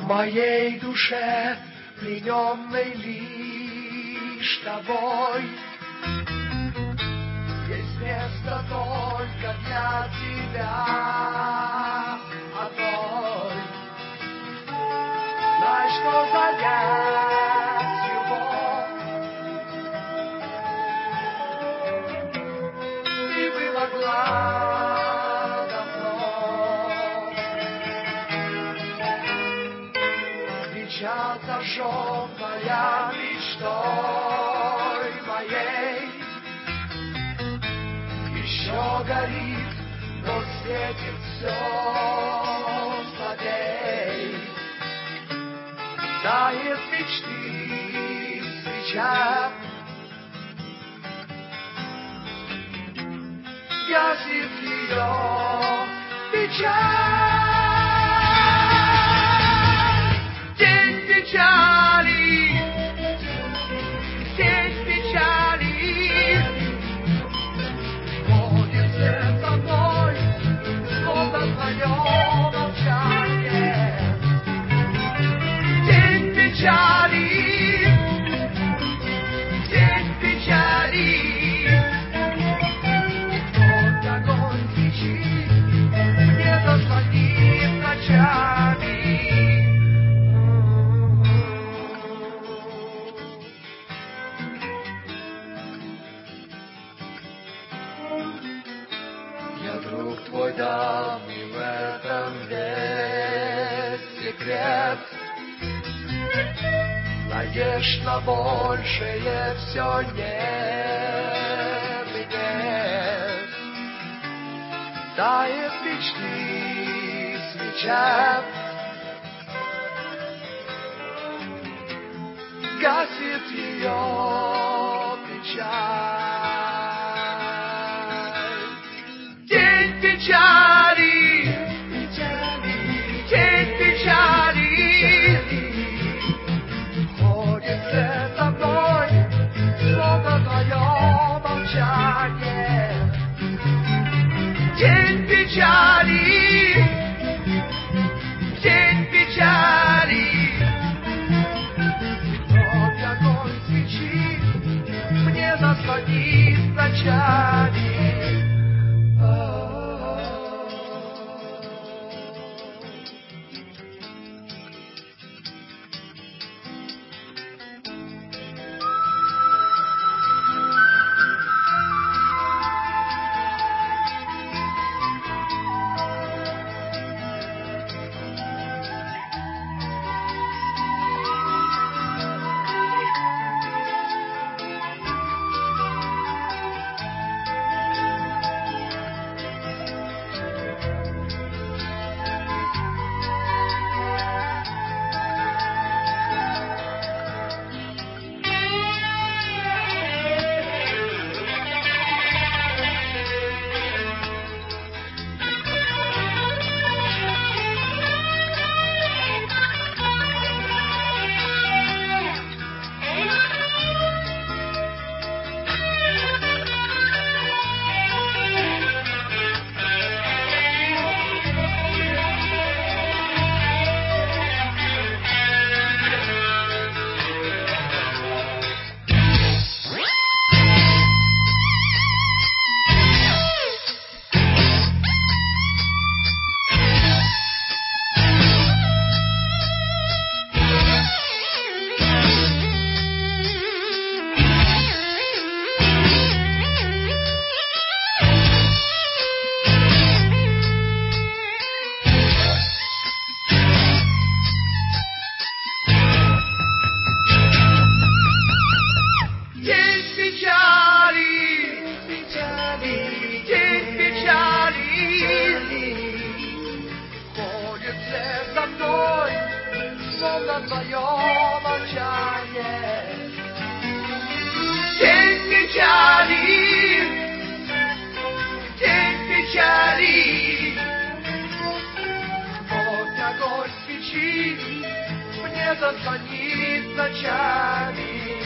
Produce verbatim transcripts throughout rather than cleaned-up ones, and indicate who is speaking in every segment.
Speaker 1: моей душе, плененной лишь тобой. Есть место только для тебя одной. Знай, что занять любовь ты бы могла давно. Свеча, зажженная мечтой моей, еще горит, но светит все слабей. Тает мечты свеча, гасит ее печаль. День печали, день печали, ходит вслед за мной, словно твое молчание. День печали, день печали, тот огонь свечи мне заслонит ночами. Я друг твой давний, в этом весь секрет. Надежд на большее все нет и нет. Тает мечты свеча, гасит ее печаль. День печали, день печали, ходит вслед за мной, словно твое молчание. День печали, день печали, тот огонь свечи мне заслонит ночами. Зазвонит ночами.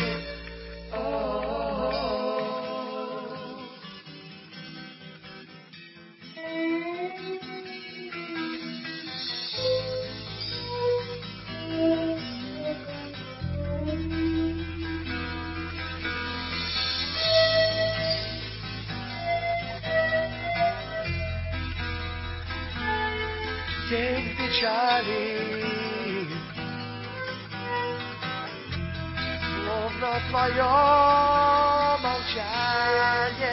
Speaker 1: день печали, словно твое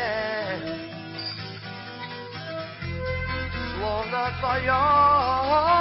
Speaker 1: молчание, словно твое